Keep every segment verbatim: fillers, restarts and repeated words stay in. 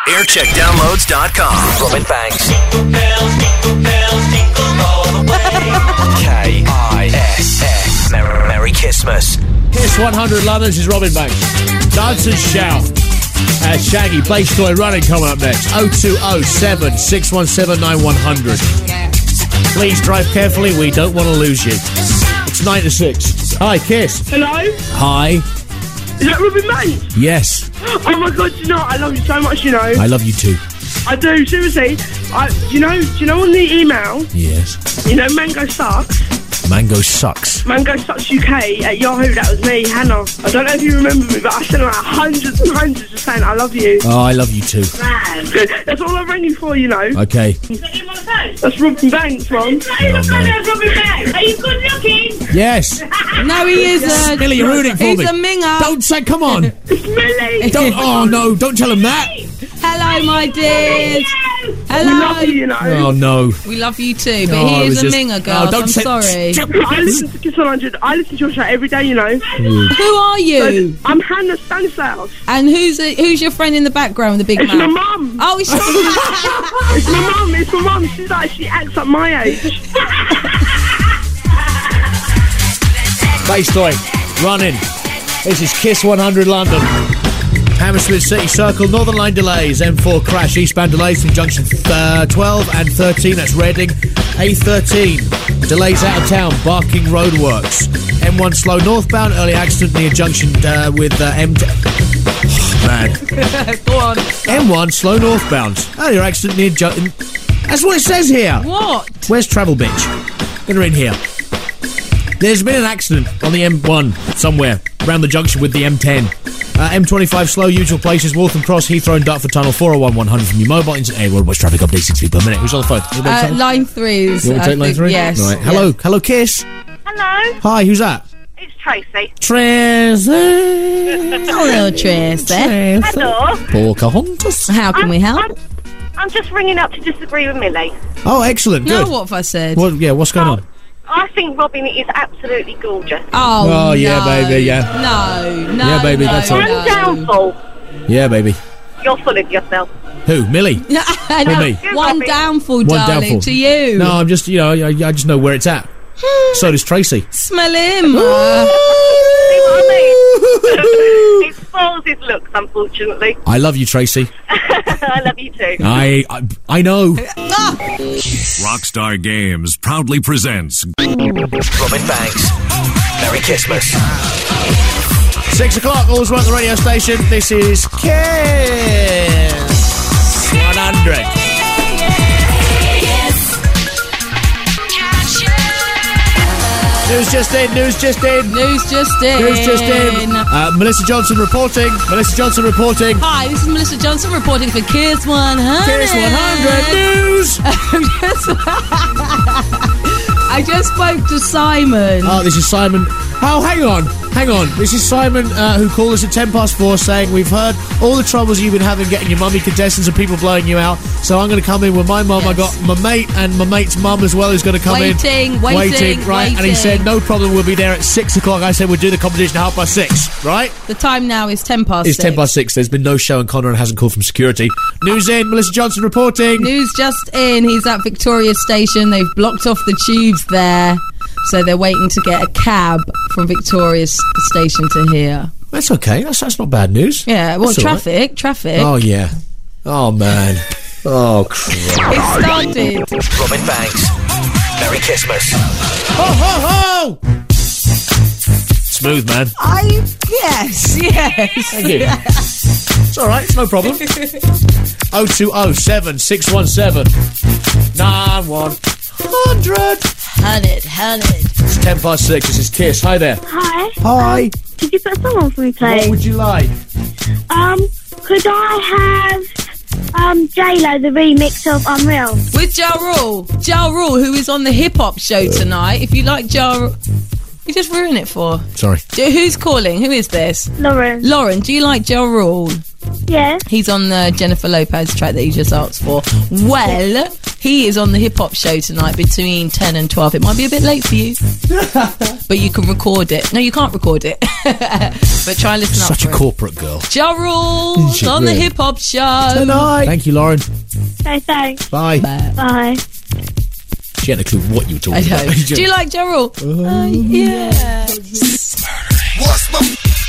aircheck downloads dot com. Robin Banks. K I S S. Merry, Merry Christmas. Kiss one hundred London, this is Robin Banks. Dance and shout. Uh, Shaggy, Bass Toy Running coming up next. oh two oh seven, six one seven, nine one hundred. Please drive carefully, we don't want to lose you. It's nine to six. Hi, Kiss. Hello? Hi. Is that Robin Banks? Yes. Oh my god, you know, I love you so much, you know. I love you too. I do, seriously. I, do you know, do you know on the email, Yes. you know Mango Sucks? Mango sucks. Mango Sucks U K at Yahoo, that was me, Hannah. I don't know if you remember me, but I sent her out hundreds and hundreds of saying I love you. Oh, I love you too. Man, good. That's all I rang you for, you know. Okay. Is that him on the phone? That's Robin Banks, Ron. Oh, no. Robin Banks. Are you good looking? Yes. No, he isn't. Billy, you're ruining it for He's me. a minger. Don't say, come on. It's Millie. Don't, oh no, don't tell him that. Hello, my dears. We Hello. love you, you know. Oh no. We love you too, but Oh, I he was is a just- minger, girls. Oh, don't I'm say- sorry. I listen to Kiss one hundred. I listen to your show every day, you know. Who are you? I'm Hannah Stanislaus. And who's a, who's your friend in the background with the big It's my mouth? mum. Oh, it's It's my mum. It's my mum. She's like, she acts like my age. Bass Toy, running. This is Kiss one hundred London. Hammersmith City Circle, Northern Line delays. M four crash, eastbound delays from junction uh, twelve and thirteen. That's Reading. A thirteen, delays out of town. Barking Roadworks. M one slow northbound, early accident near junction uh, with uh, M ten. Oh, man. Go on. M one slow northbound, earlier accident near junction. That's what it says here. What? Where's Travel Bitch? Get her in here. There's been an accident on the M one somewhere around the junction with the M ten. Uh, M twenty-five slow, usual places, Waltham Cross, Heathrow and Dartford Tunnel, four oh one one hundred from your mobile. Instant air road, watch traffic update six feet per minute. Who's on the phone? Anybody Uh, phone? line three is. You want to I take line think- three? Yes. Right. Hello, yes. hello, Kiss. Hello, Hi, who's that? it's Tracy. Tracy. Hello, Tracy. Hello. Pocahontas. How can I'm, we help? I'm, I'm just ringing up to disagree with Millie. Oh, excellent. No, Good. what have I said? What, yeah, what's going Oh, on? I think Robin is absolutely gorgeous. Oh, Oh, yeah, no. baby, yeah. No, no. Yeah, baby, no, that's all. One no. downfall. Yeah, baby. You're full of yourself. Who? Millie? I know. me. One Robin. downfall, One darling, downfall. to you. No, I'm just, you know, I, I just know where it's at. So does Tracy. Smell him. Uh, See what I mean? It spoils his looks, unfortunately. I love you, Tracy. I love you too. I, I, I know. Rockstar Games proudly presents Robin Banks. Merry Christmas. Six o'clock, all's right on the radio station. This is Kiss one hundred. News just in, news just in. News just in. News just in. Uh, Melissa Johnson reporting. Melissa Johnson reporting. Hi, this is Melissa Johnson reporting for Kiss one hundred. Kiss one hundred news. I just spoke to Simon. Oh, this is Simon. Oh, hang on. Hang on. This is Simon uh, who called us at ten past four saying, we've heard all the troubles you've been having getting your mummy contestants and people blowing you out. So I'm going to come in with my mum. Yes. I got my mate and my mate's mum as well who's going to come Waiting, in. waiting, right? And he waiting. said, no problem, we'll be there at six o'clock. I said, we'll do the competition at half past six, right? The time now is ten past It's six. ten past six. There's been no show and Conor hasn't called from security. News in, Melissa Johnson reporting. News just in. He's at Victoria Station. They've blocked off the tubes there. So they're waiting to get a cab from Victoria S- Station to here. That's okay. That's, that's not bad news. Yeah, well, That's all right. traffic, traffic. Oh, yeah. Oh, man. Oh, crap. It started. Robin Banks. Merry Christmas. Ho, ho, ho! Smooth, man. I, yes, yes. Thank you. It's all right. It's no problem. oh two oh seven, six one seven, nine one hundred. Hundred, hundred. It's ten past six. This is Kiss. Hi there. Hi. Hi. Could you put a song on for me, What please? would you like? Um, could I have um J-Lo, the remix of Unreal? With Ja Rule. Ja Rule, who is on the hip hop show tonight. If you like Ja Rule. You just ruin it for. Sorry. Do- Who's calling? Who is this? Lauren. Lauren, do you like Ja Rule? Yeah. He's on the Jennifer Lopez track that you just asked for. Well, he is on the Hip Hop Show tonight between ten and twelve. It might be a bit late for you, but you can record it. No, you can't record it. But try and listen up. Such a for it. corporate girl. Ja Rule's She's on the really- Hip Hop Show. Tonight. Thank you, Lauren. Okay, thanks. Bye. Bye. She had a clue what you were I talking know. about. Do you like Ja Rule? Uh, yeah. What's my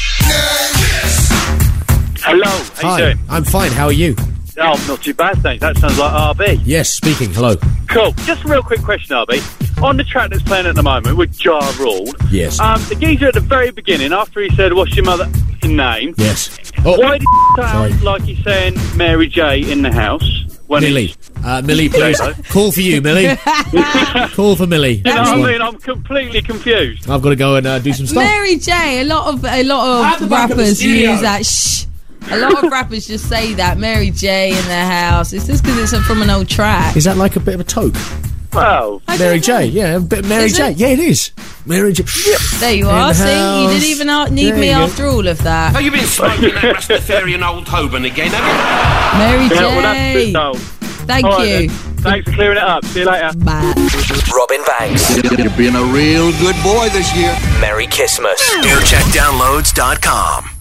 name? Hello, how Hi, you doing? I'm fine. How are you? Oh, not too bad, thanks. That sounds like R B. Yes, speaking. Hello. Cool. Just a real quick question, R B. On the track that's playing at the moment with Ja Rule, Yes. um, the geezer at the very beginning, after he said, "What's your mother name?" Yes. Oh, Why did it sound Sorry. like he's saying Mary J in the house? When Millie. Uh, Millie, please. Hello. Call for you, Millie. Call for Millie. You know That's what I one. mean? I'm completely confused. I've got to go and uh, do some stuff. Mary J. A lot of a lot At the of back of the rappers studio. use that. Shh. A lot of rappers just say that Mary J. in their house. It's just because it's from an old track. Is that like a bit of a toke? Well, I Mary don't know. J. Yeah, a bit of Mary Is J. it? Yeah, it is. Mary J. There you In are. the See, you house. didn't even uh, need There me you go. after all of that. Have you been smoking that Rastafarian old Hoban again, have Mary yeah, well, that's J. good, though. Thank All right, you. then. Thanks for clearing it up. See you later. Bye. Robin Banks. You're being a real good boy this year. Merry Christmas. aircheck downloads dot com.